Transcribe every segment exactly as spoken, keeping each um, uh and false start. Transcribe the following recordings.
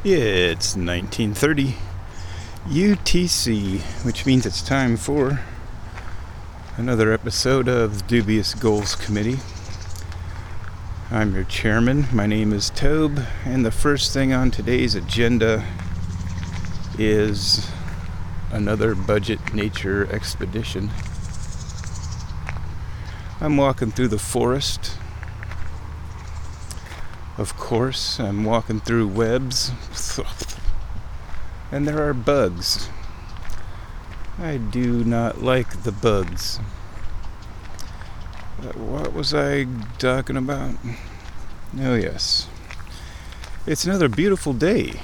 It's nineteen thirty U T C, which means it's time for another episode of the Dubious Goals Committee. I'm your chairman. My name is Tobe, and the first thing on today's agenda is another budget nature expedition. I'm walking through the forest. Of course, I'm walking through webs, and there are bugs. I do not like the bugs. Uh, what was I talking about? Oh yes. It's another beautiful day.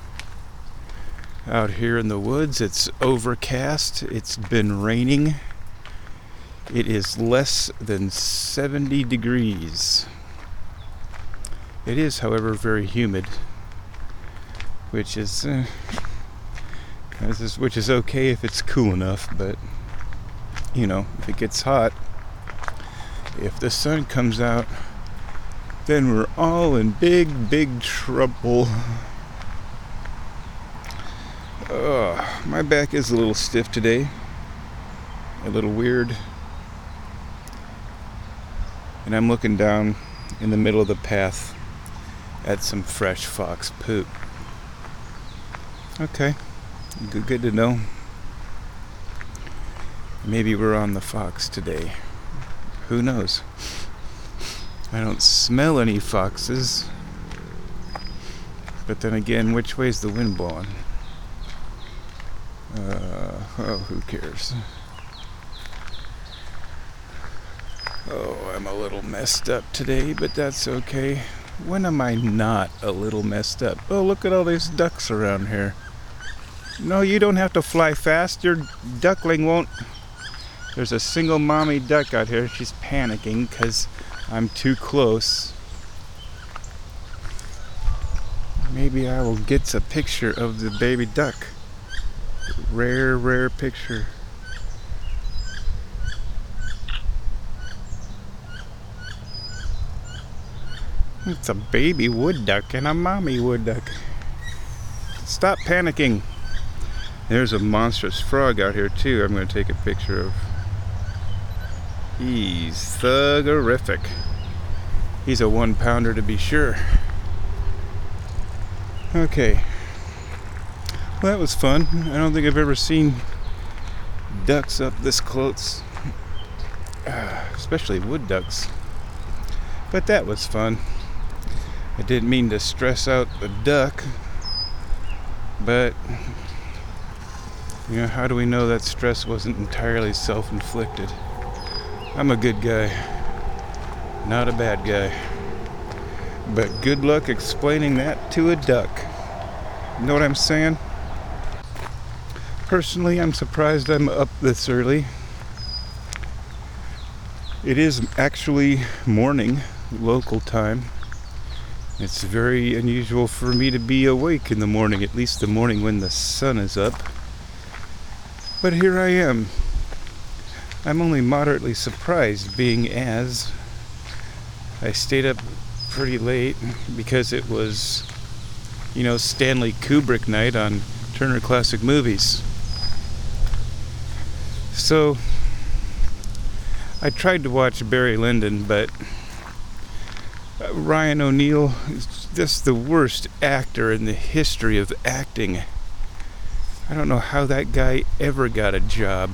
Out here in the woods, it's overcast, it's been raining. It is less than seventy degrees. It is, however, very humid, which is, uh, which is okay if it's cool enough, but, you know, if it gets hot, if the sun comes out, then we're all in big, big trouble. Uh, my back is a little stiff today, a little weird, and I'm looking down in the middle of the path at some fresh fox poop. Okay, good, good to know. Maybe we're on the fox today. Who knows? I don't smell any foxes. But then again, which way's the wind blowing? Uh, oh, who cares? Oh, I'm a little messed up today, but that's okay. When am I not a little messed up? Oh, look at all these ducks around here. No, you don't have to fly fast. Your duckling won't. There's a single mommy duck out here. She's panicking because I'm too close. Maybe I will get a picture of the baby duck. Rare, rare picture. It's a baby wood duck and a mommy wood duck. Stop panicking. There's a monstrous frog out here too I'm going to take a picture of. He's thuggerific. He's a one pounder to be sure. Okay. Well, that was fun. I don't think I've ever seen ducks up this close. Uh, especially wood ducks. But that was fun. I didn't mean to stress out the duck, but, you know, how do we know that stress wasn't entirely self-inflicted? I'm a good guy, not a bad guy. But good luck explaining that to a duck. You know what I'm saying? Personally, I'm surprised I'm up this early. It is actually morning, local time. It's very unusual for me to be awake in the morning, at least the morning when the sun is up. But here I am. I'm only moderately surprised, being as I stayed up pretty late because it was, you know, Stanley Kubrick night on Turner Classic Movies. So I tried to watch Barry Lyndon, but Ryan O'Neal is just the worst actor in the history of acting. I don't know how that guy ever got a job.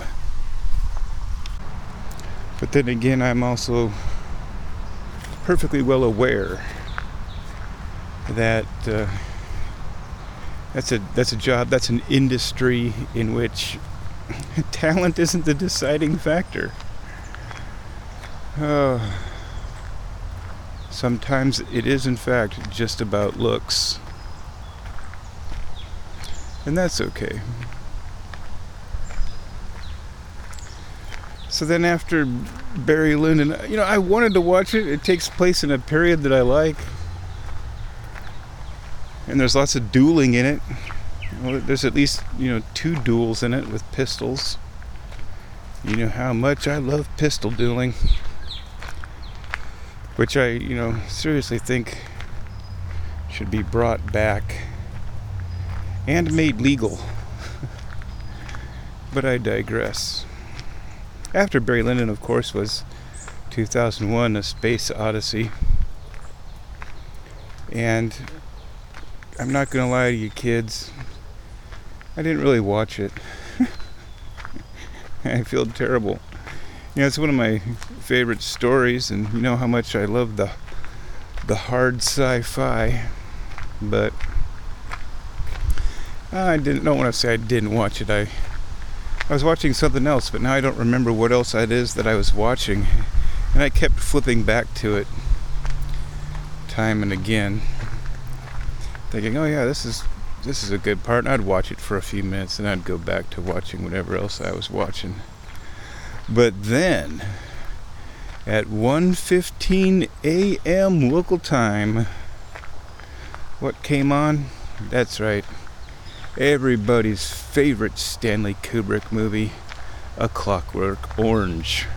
But then again, I'm also perfectly well aware that uh, that's a that's a job, that's an industry in which talent isn't the deciding factor. Uh, Sometimes it is, in fact, just about looks. And that's okay. So then after Barry Lyndon, you know, I wanted to watch it. It takes place in a period that I like. And there's lots of dueling in it. Well, there's at least, you know, two duels in it with pistols. You know how much I love pistol dueling. Which I, you know, seriously think should be brought back and made legal. But I digress. After Barry Lyndon, of course, was two thousand one, A Space Odyssey. And I'm not going to lie to you kids, I didn't really watch it. I feel terrible. You know, it's one of my favorite stories, and you know how much I love the the hard sci-fi, but I didn't don't want to say I didn't watch it. I I was watching something else, but now I don't remember what else it is that I was watching, and I kept flipping back to it time and again, thinking, oh yeah, this is this is a good part, and I'd watch it for a few minutes, and I'd go back to watching whatever else I was watching. But then, at one fifteen a.m. local time, what came on? That's right, everybody's favorite Stanley Kubrick movie, A Clockwork Orange.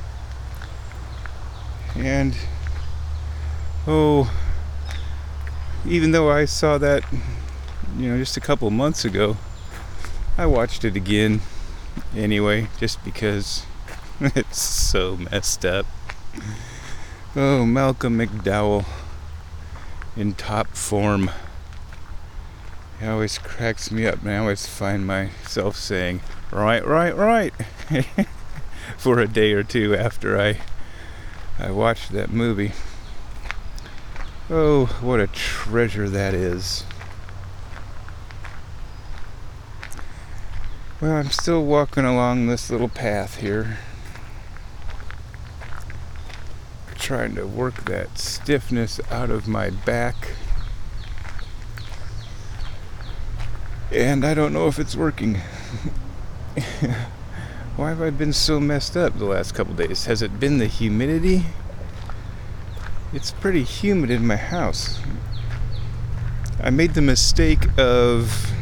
And, oh, even though I saw that, you know, just a couple months ago, I watched it again anyway, just because it's so messed up. Oh, Malcolm McDowell in top form. It always cracks me up, and I always find myself saying, right, right, right, for a day or two after I, I watched that movie. Oh, what a treasure that is. Well, I'm still walking along this little path here, trying to work that stiffness out of my back. And I don't know if it's working. Why have I been so messed up the last couple days? Has it been the humidity? It's pretty humid in my house. I made the mistake of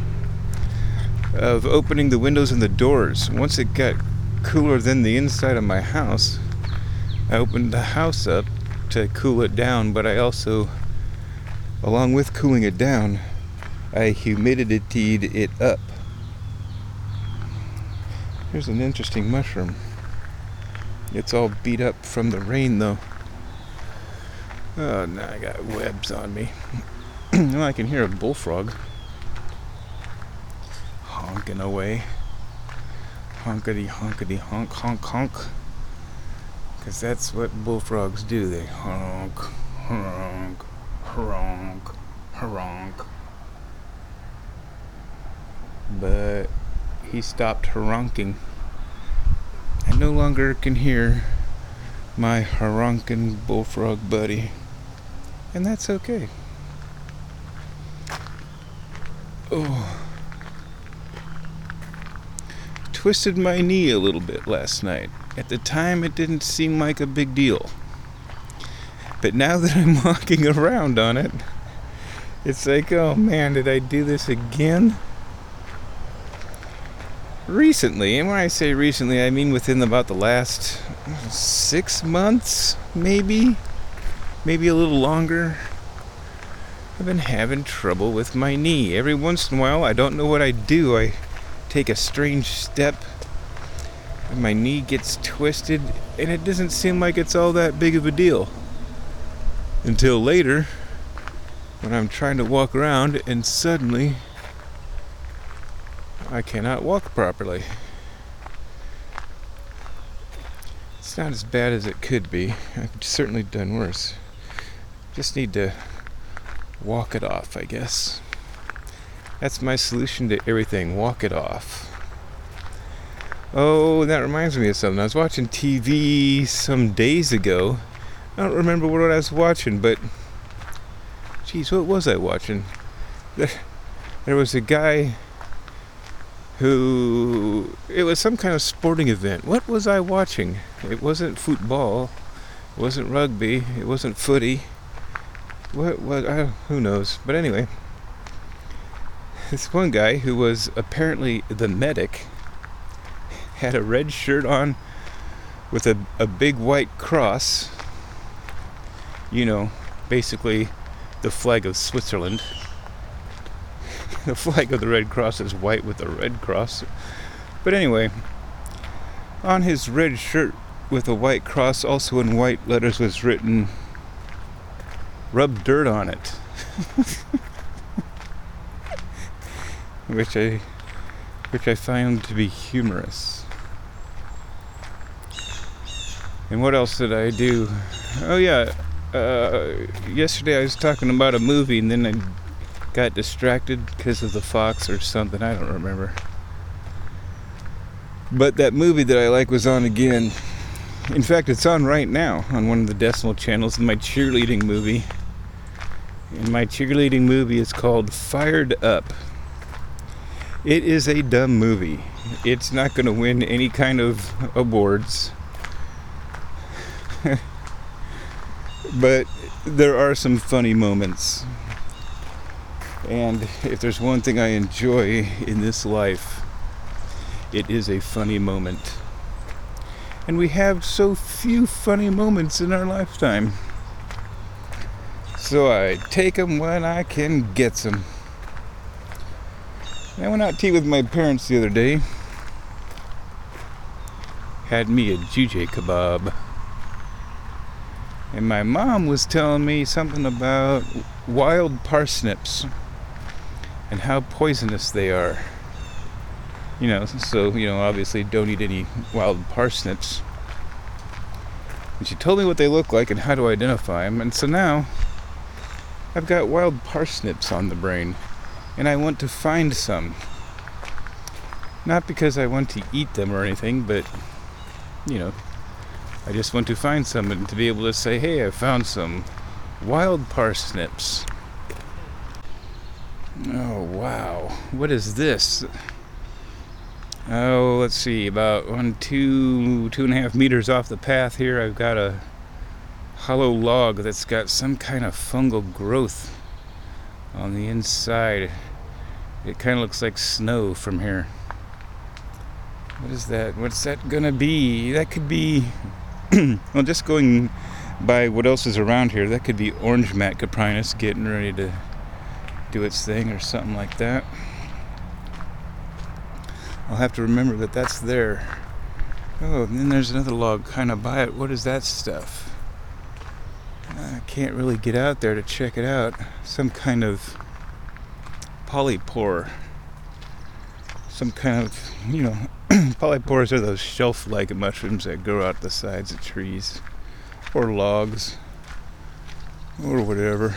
of opening the windows and the doors. Once it got cooler than the inside of my house, I opened the house up to cool it down, but I also, along with cooling it down, I humidity'd it up. Here's an interesting mushroom. It's all beat up from the rain though. Oh, now I got webs on me. Well, I can hear a bullfrog honking away. Honkity honkity honk honk honk. Because that's what bullfrogs do. They honk, honk, honk, honk. But he stopped honking. I no longer can hear my honking bullfrog buddy. And that's okay. Oh. Twisted my knee a little bit last night. At the time, it didn't seem like a big deal. But now that I'm walking around on it, it's like, oh man, did I do this again? Recently, and when I say recently, I mean within about the last six months, maybe, maybe a little longer, I've been having trouble with my knee. Every once in a while, I don't know what I do. I take a strange step, and my knee gets twisted, and it doesn't seem like it's all that big of a deal. Until later, when I'm trying to walk around, and suddenly, I cannot walk properly. It's not as bad as it could be. I've certainly done worse. Just need to walk it off, I guess. That's my solution to everything. Walk it off. Oh, that reminds me of something. I was watching T V some days ago. I don't remember what I was watching, but geez, what was I watching? There, there was a guy who, it was some kind of sporting event. What was I watching? It wasn't football. It wasn't rugby. It wasn't footy. What? What? I, who knows? But anyway, this one guy who was apparently the medic had a red shirt on with a, a big white cross. You know, basically the flag of Switzerland. the flag of the Red Cross is white with a red cross. But anyway, on his red shirt with a white cross, also in white letters, was written, "Rub dirt on it." which I which I found to be humorous. And what else did I do? Oh yeah, uh, yesterday I was talking about a movie and then I got distracted because of the fox or something, I don't remember. But that movie that I like was on again. In fact, it's on right now on one of the decimal channels, my cheerleading movie. And my cheerleading movie is called Fired Up. It is a dumb movie. It's not going to win any kind of awards. But there are some funny moments. And if there's one thing I enjoy in this life, it is a funny moment. And we have so few funny moments in our lifetime. So I take them when I can get them. I went out to eat with my parents the other day. Had me a jujay kebab. And my mom was telling me something about wild parsnips and how poisonous they are. You know, so, you know, obviously don't eat any wild parsnips. And she told me what they look like and how to identify them. And so now I've got wild parsnips on the brain. And I want to find some. Not because I want to eat them or anything, but, you know, I just want to find some and to be able to say, hey, I found some wild parsnips. Oh, wow. What is this? Oh, let's see, about one, two, two and a half meters off the path here, I've got a hollow log that's got some kind of fungal growth on the inside. It kind of looks like snow from here. What is that? What's that gonna be? That could be, well, just going by what else is around here, that could be orange mat caprinus getting ready to do its thing or something like that. I'll have to remember that that's there. Oh, and then there's another log kind of by it. What is that stuff? I can't really get out there to check it out. Some kind of polypore. Some kind of, you know, polypores are those shelf-like mushrooms that grow out the sides of trees or logs or whatever.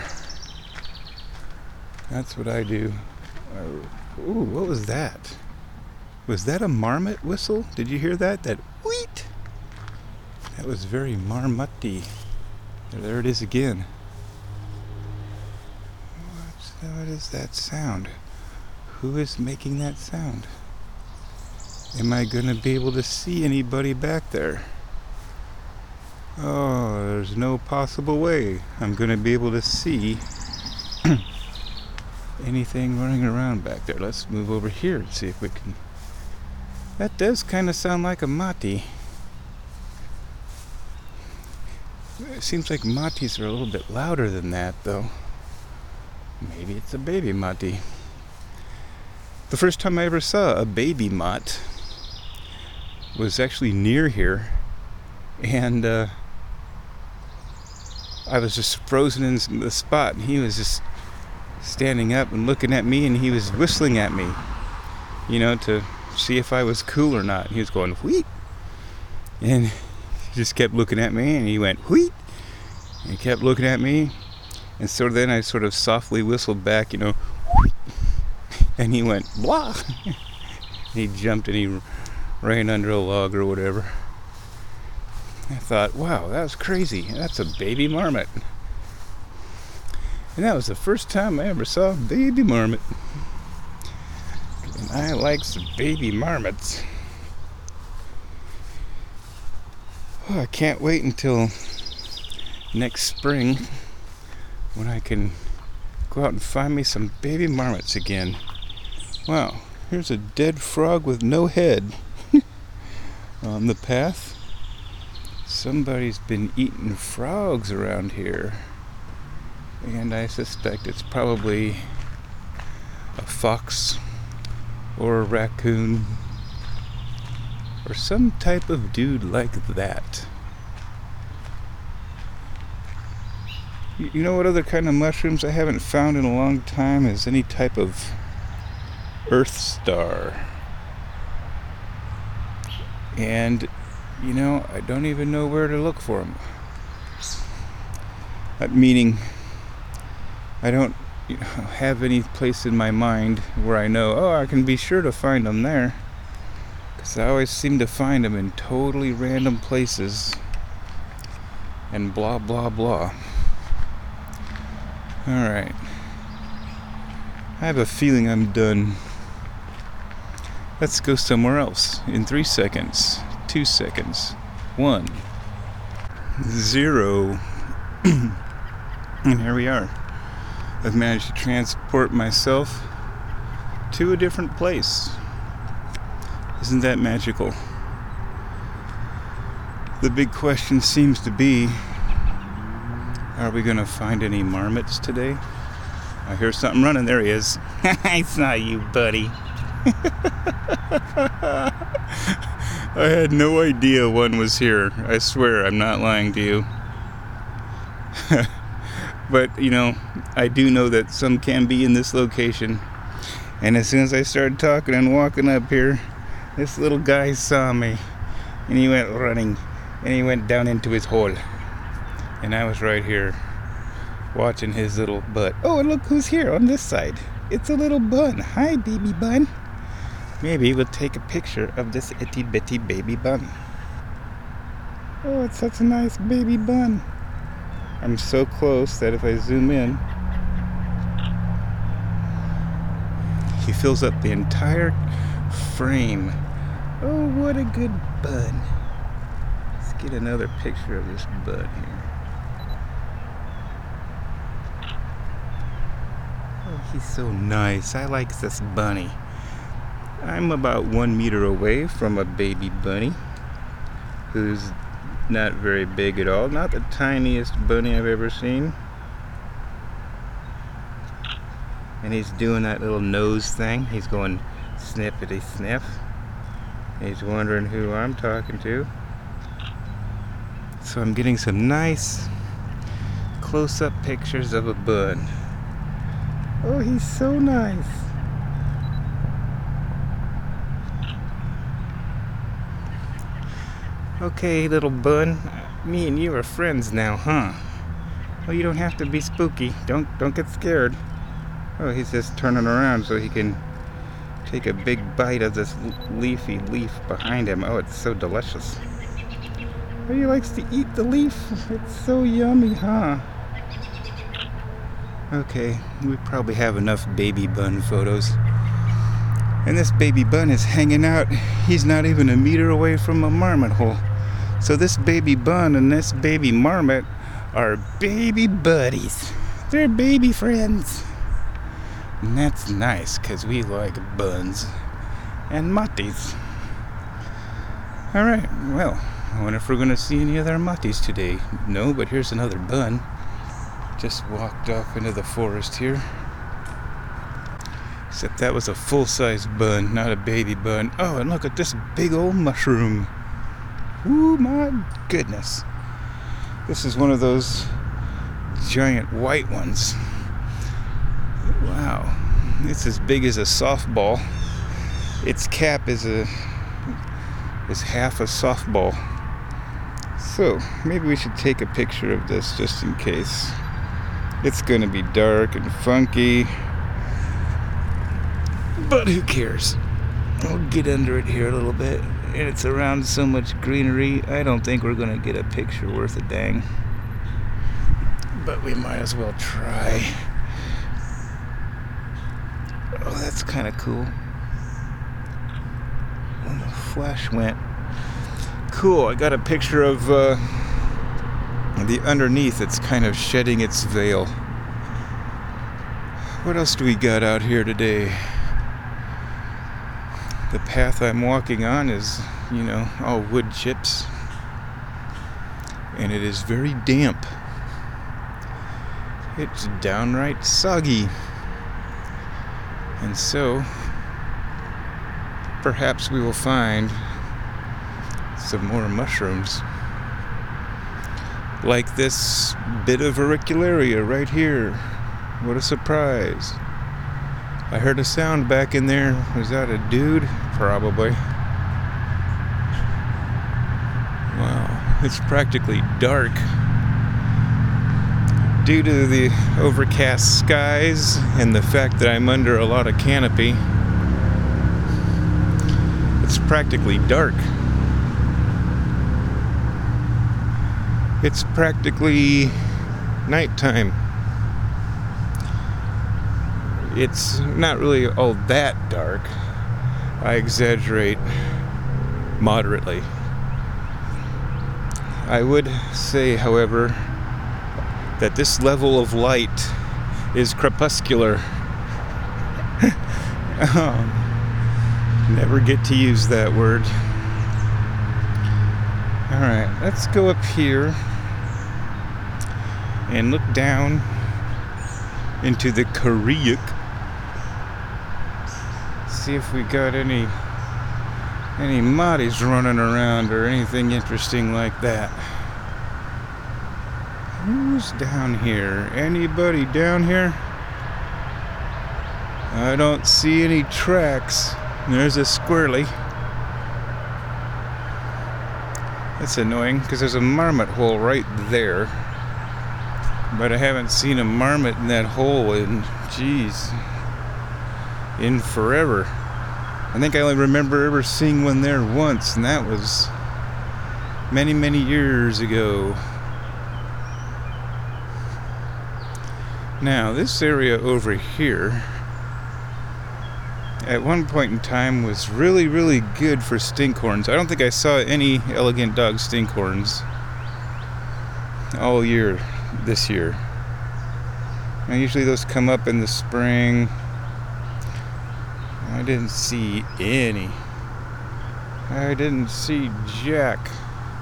That's what I do. Ooh, what was that? Was that a marmot whistle? Did you hear that? That wheat? That was very marmotty. There, there it is again. What's, what is that sound? Who is making that sound? Am I going to be able to see anybody back there? Oh, there's no possible way I'm going to be able to see anything running around back there. Let's move over here and see if we can. That does kind of sound like a mati. It seems like matis are a little bit louder than that, though. Maybe it's a baby mati. The first time I ever saw a baby mott was actually near here, and uh, I was just frozen in the spot, and he was just standing up and looking at me, and he was whistling at me, you know, to see if I was cool or not. He was going wheat, and he just kept looking at me, and he went wheat, and he kept looking at me, and so then I sort of softly whistled back, you know, wheat. And he went, blah. He jumped and he ran under a log or whatever. I thought, wow, that was crazy. That's a baby marmot. And that was the first time I ever saw a baby marmot. And I like some baby marmots. Oh, I can't wait until next spring when I can go out and find me some baby marmots again. Wow, here's a dead frog with no head on the path. Somebody's been eating frogs around here. And I suspect it's probably a fox or a raccoon or some type of dude like that. You know what other kind of mushrooms I haven't found in a long time is any type of earth star. And, you know, I don't even know where to look for them. That meaning, I don't you know, have any place in my mind where I know, oh, I can be sure to find them there. Because I always seem to find them in totally random places. And blah, blah, blah. Alright. I have a feeling I'm done. Let's go somewhere else in three seconds, two seconds, one, zero. And here we are. I've managed to transport myself to a different place. Isn't that magical? The big question seems to be, are we going to find any marmots today? I hear something running. There he is. I saw you, buddy. I had no idea one was here. I swear, I'm not lying to you. But, you know, I do know that some can be in this location. And as soon as I started talking and walking up here, this little guy saw me. And he went running. And he went down into his hole. And I was right here, watching his little butt. Oh, and look who's here on this side. It's a little bun. Hi, baby bun. Maybe we'll take a picture of this itty bitty baby bun. Oh, it's such a nice baby bun. I'm so close that if I zoom in, he fills up the entire frame. Oh, what a good bun. Let's get another picture of this bun here. Oh, he's so nice. I like this bunny. I'm about one meter away from a baby bunny who's not very big at all. Not the tiniest bunny I've ever seen. And he's doing that little nose thing. He's going snippity sniff. He's wondering who I'm talking to. So I'm getting some nice close-up pictures of a bun. Oh, he's so nice. Okay, little bun, me and you are friends now, huh? Well, you don't have to be spooky. Don't don't get scared. Oh, he's just turning around so he can take a big bite of this leafy leaf behind him. Oh, it's so delicious. Oh, he likes to eat the leaf. It's so yummy, huh? Okay, we probably have enough baby bun photos. And this baby bun is hanging out. He's not even a meter away from a marmot hole. So this baby bun and this baby marmot are baby buddies. They're baby friends. And that's nice, because we like buns and mutties. Alright, well, I wonder if we're going to see any other mutties today. No, but here's another bun. Just walked off into the forest here. Except that was a full-size bun, not a baby bun. Oh, and look at this big old mushroom. Ooh, my goodness. This is one of those giant white ones. Wow. It's as big as a softball. Its cap is a is half a softball. So, maybe we should take a picture of this just in case. It's going to be dark and funky. But who cares? I'll get under it here a little bit. And it's around so much greenery, I don't think we're going to get a picture worth a dang. But we might as well try. Oh, that's kind of cool. And the flash went. Cool, I got a picture of uh, the underneath. It's kind of shedding its veil. What else do we got out here today? The path I'm walking on is, you know, all wood chips. And it is very damp. It's downright soggy. And so, perhaps we will find some more mushrooms. Like this bit of auricularia right here. What a surprise. I heard a sound back in there. Was that a dude? Probably. Wow, it's practically dark. Due to the overcast skies and the fact that I'm under a lot of canopy, it's practically dark. It's practically nighttime. It's not really all that dark. I exaggerate moderately. I would say, however, that this level of light is crepuscular. um, never get to use that word. Alright, let's go up here and look down into the Karyuk. See if we got any any Mahdi's running around or anything interesting like that. Who's down here? Anybody down here? I don't see any tracks. There's a squirrely. That's annoying because there's a marmot hole right there. But I haven't seen a marmot in that hole in, geez, in forever. I think I only remember ever seeing one there once, and that was many, many years ago. Now, this area over here, at one point in time, was really, really good for stinkhorns. I don't think I saw any elegant dog stinkhorns all year, this year. Now, usually those come up in the spring. I didn't see any. I didn't see jack.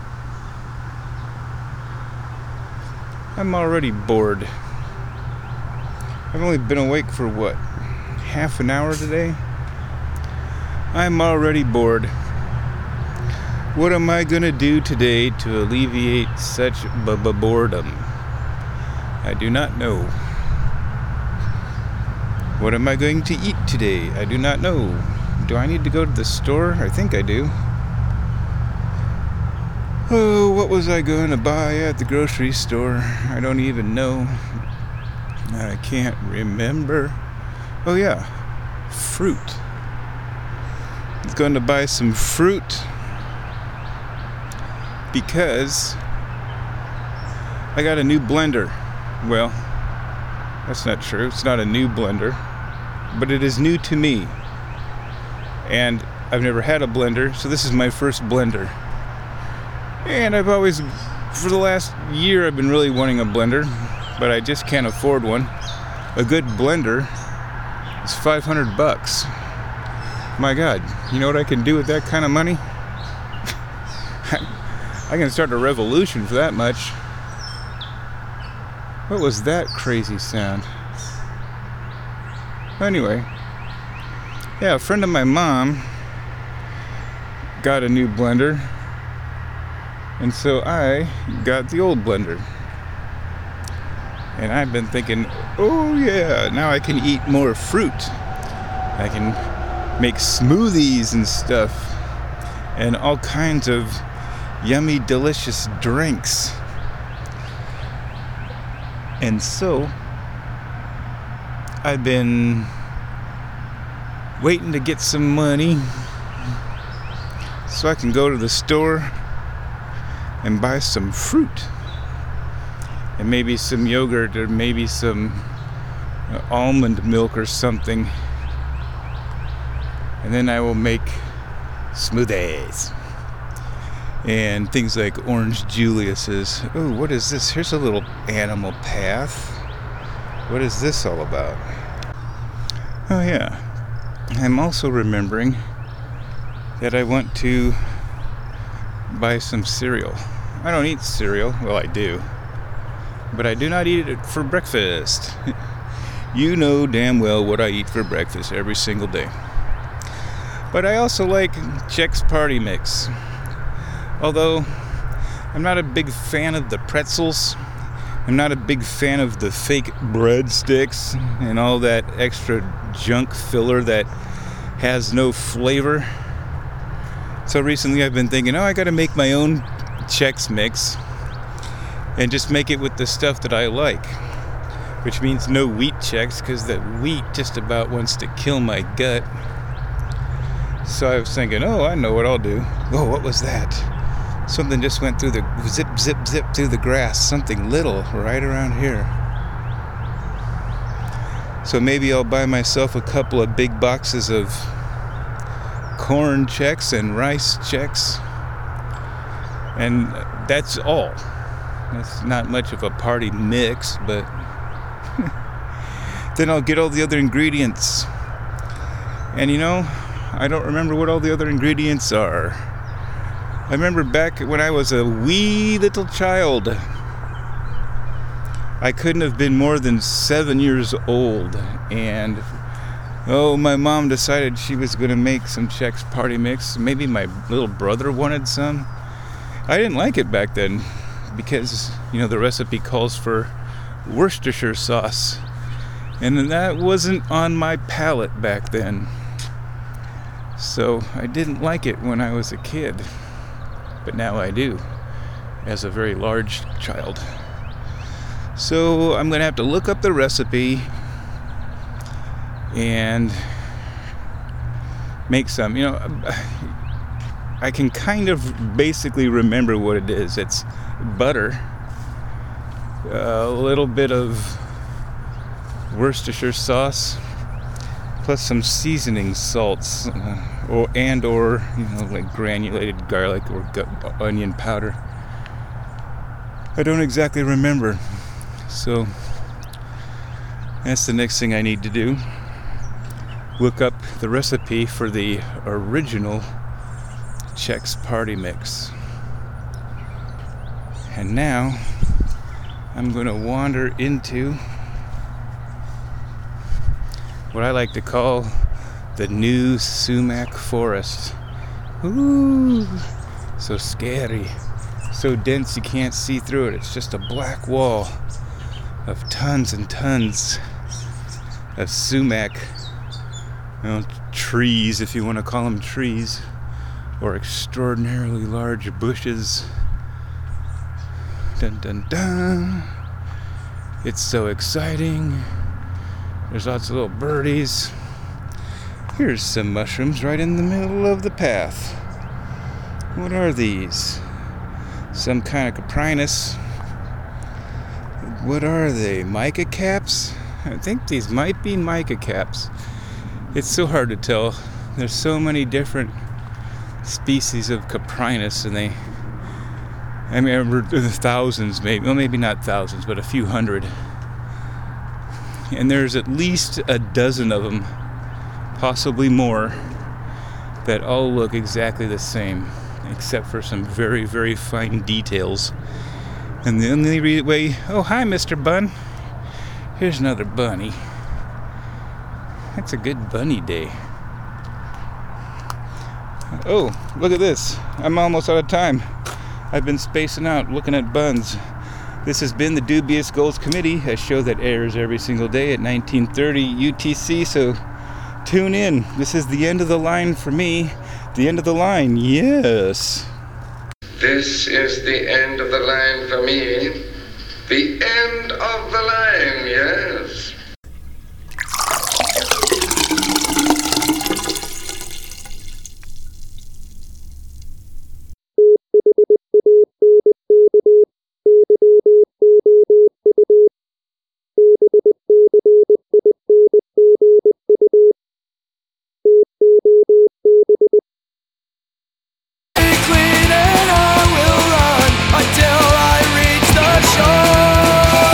I'm already bored. I've only been awake for what, half an hour today? I'm already bored. What am I gonna do today to alleviate such b-b-boredom? I do not know. What am I going to eat today? I do not know. Do I need to go to the store? I think I do. Oh, what was I going to buy at the grocery store? I don't even know. I can't remember. Oh yeah, fruit. I'm going to buy some fruit because I got a new blender. Well, that's not true. It's not a new blender, but it is new to me. And I've never had a blender, so this is my first blender. And I've always, for the last year, I've been really wanting a blender, but I just can't afford one. A good blender is five hundred bucks. My God, you know what I can do with that kind of money? I can start a revolution for that much. What was that crazy sound? Anyway, yeah, a friend of my mom got a new blender, and so I got the old blender. And I've been thinking, oh yeah, now I can eat more fruit. I can make smoothies and stuff, and all kinds of yummy, delicious drinks. And so, I've been waiting to get some money so I can go to the store and buy some fruit. And maybe some yogurt or maybe some uh, almond milk or something. And then I will make smoothies. And things like Orange Julius's. Oh, what is this? Here's a little animal path. What is this all about? Oh yeah. I'm also remembering that I want to buy some cereal. I don't eat cereal. Well, I do. But I do not eat it for breakfast. You know damn well what I eat for breakfast every single day. But I also like Chex Party Mix. Although I'm not a big fan of the pretzels. I'm not a big fan of the fake breadsticks and all that extra junk filler that has no flavor. So recently I've been thinking, oh, I gotta make my own Chex Mix and just make it with the stuff that I like. Which means no wheat Chex, because the wheat just about wants to kill my gut. So I was thinking, oh, I know what I'll do. Oh, what was that? Something just went through the zip, zip, zip through the grass. Something little right around here. So maybe I'll buy myself a couple of big boxes of corn Chex and rice Chex. And that's all. That's not much of a party mix, but then I'll get all the other ingredients. And you know, I don't remember what all the other ingredients are. I remember back when I was a wee little child. I couldn't have been more than seven years old. And, oh, my mom decided she was going to make some Chex Party Mix. Maybe my little brother wanted some. I didn't like it back then because, you know, the recipe calls for Worcestershire sauce. And that wasn't on my palate back then. So I didn't like it when I was a kid. But now I do, as a very large child. So I'm going to have to look up the recipe and make some. You know, I can kind of basically remember what it is. It's butter, a little bit of Worcestershire sauce, plus some seasoning salts, uh, or and or you know, like granulated garlic or gu- onion powder. I don't exactly remember, so that's the next thing I need to do. Look up the recipe for the original Chex Party Mix. And now I'm going to wander into what I like to call the new sumac forest. Ooh, so scary, so dense you can't see through it. It's just a black wall of tons and tons of sumac, you know, trees, if you want to call them trees, or extraordinarily large bushes. Dun dun dun. It's so exciting. There's lots of little birdies. Here's some mushrooms right in the middle of the path. What are these? Some kind of coprinus. What are they? Mica caps? I think these might be mica caps. It's so hard to tell. There's so many different species of coprinus, and they, I mean, I remember the thousands, maybe, well, maybe not thousands, but a few hundred. And there's at least a dozen of them, possibly more, that all look exactly the same, except for some very, very fine details. And the only re- way, oh, hi, Mister Bun. Here's another bunny. That's a good bunny day. Oh, look at this. I'm almost out of time. I've been spacing out looking at buns. This has been the Dubious Goals Committee, a show that airs every single day at nineteen thirty U T C, so tune in. This is the end of the line for me. The end of the line, yes. This is the end of the line for me. The end of the line, yes.